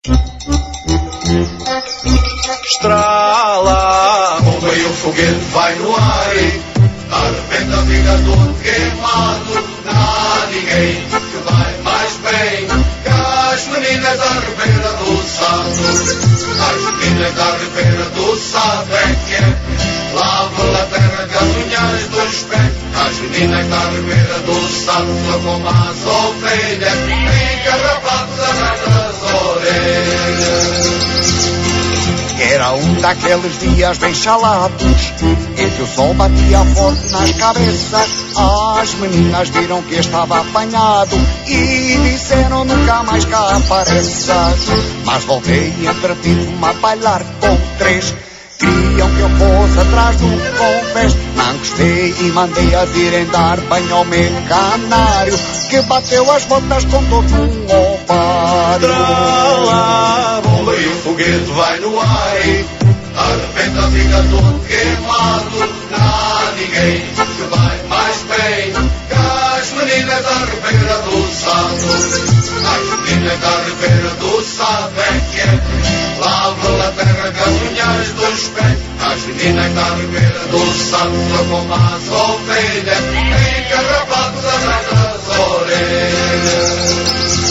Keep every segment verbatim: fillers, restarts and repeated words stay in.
Estrala, bomba e o foguete vai no ar. De repente a vida todo queimado. Não há ninguém que vai mais bem que as meninas da Ribeira do Sado. As meninas da Ribeira do Sado é que é. Lavam a terra com as unhas dos pés. As meninas da Ribeira do Sado são como as ovelhas, encarrapados atrás das orelhas. Era um daqueles dias bem chalados, em que o sol batia forte nas cabeças. As meninas viram que estava apanhado e disseram nunca mais cá apareças. Mas voltei e entretive-me a bailar com três. Queriam que eu fosse atrás do confés. Não gostei e mandei a virem dar banho ao meu canário, que bateu as botas com todo um ovário. Trala, bomba e o foguete vai no ar. De repente a fica todo queimado. Não há ninguém que vai mais bem que as meninas da Ribeira do Sado. As meninas da Ribeira do Sado é que é. Lavam a terra com as unhas dos pés. As meninas da Ribeira do Sado são como as ovelhas, encarrapados atrás das orelhas.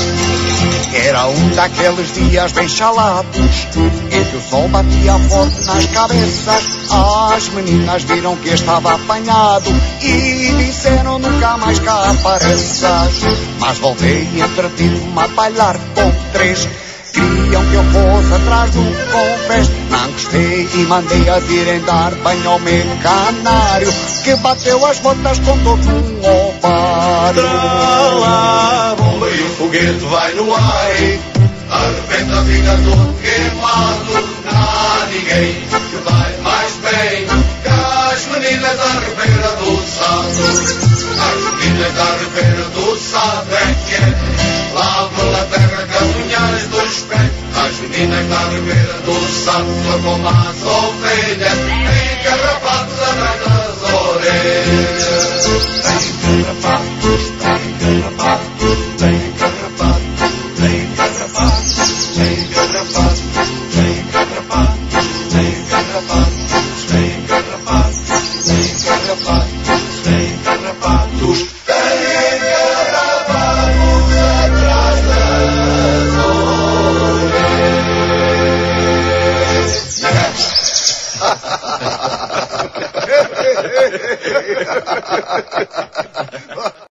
Era um daqueles dias bem chalados, em que o sol batia forte nas cabeças. As meninas viram que estava apanhado e disseram nunca mais cá apareças. Mas voltei e entretive-me a bailar com três. Queriam que eu fosse atrás do confés. Não gostei e mandei a virem dar banho ao meu canário, que bateu as botas com todo um ovário. Trala, bomba e o foguete vai no ar. De repente a fica todo queimado. Não há ninguém que vai mais bem que as meninas da Ribeira do Sado. As meninas da Ribeira do Sado é que é. Lavam a terra com as unhas dos pés. As meninas da Ribeira do Sado são como as ovelhas, encarrapados atrás das orelhas.